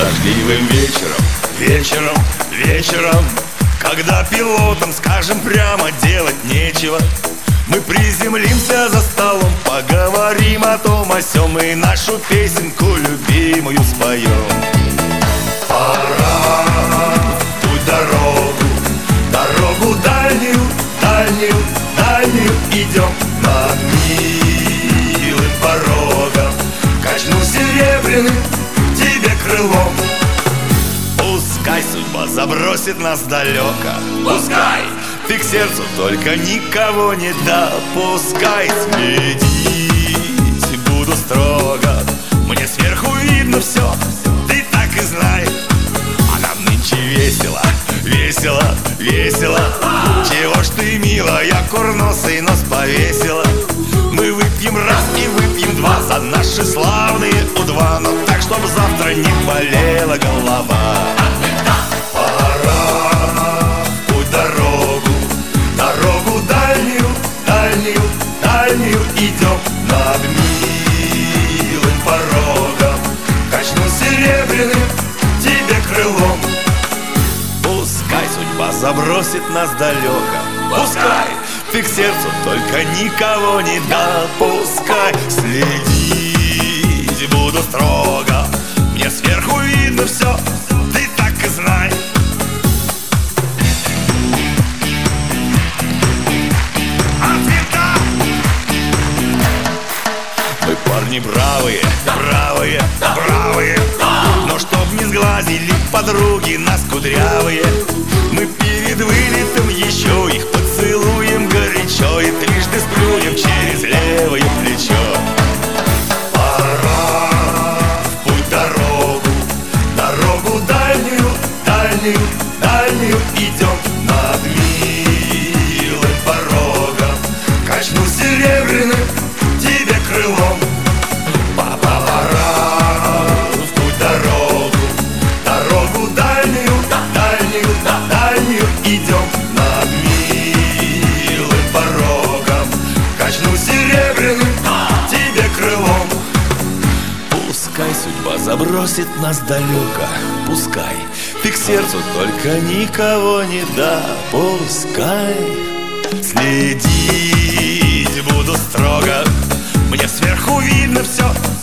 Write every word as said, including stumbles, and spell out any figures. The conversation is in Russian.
Дождливым вечером, вечером, вечером, когда пилотам, скажем прямо, делать нечего, мы приземлимся за столом, поговорим о том, о сём и нашу песенку любимую споем. Пора в путь дорогу, дорогу дальнюю, дальнюю, дальнюю идем. Над милым порогом качну серебряным тебе крылом. Пускай судьба забросит нас далеко, пускай ты к сердцу только никого не допускай. Следить буду строго, мне сверху видно все, ты так и знай. А нам нынче весело, весело, весело. Чего ж ты, милая, курносый нос повесила? Мы выпьем раз и выпьем два за наши славные У-два, но так, чтобы завтра не болела голова. Пора в путь дорогу, дорогу дальнюю, дальнюю, дальнюю идем. Над милым порогом качну серебряным тебе крылом. Пускай судьба забросит нас далеко, пускай ты к сердцу только никого не допускай. Следить буду строго, мне сверху видно все, ты так и знай. Мы парни бравые, бравые, бравые, но чтоб не сглазили подруги нас кудрявые, мы перед вылетом еще их поцелуем горячо и трижды сплюнем через левое плечо. Пора в путь дорогу, дорогу дальнюю, дальнюю, дальнюю идем. Над милым порогом качну серебряным тебе крылом. Папа, пора в путь дорогу, дорогу дальнюю, дальнюю, дальнюю идем. Над милым порогом качну серебряным тебе крылом. Пускай судьба забросит нас далеко, пускай ты к сердцу только никого не допускай. Следить буду строго, мне сверху видно все,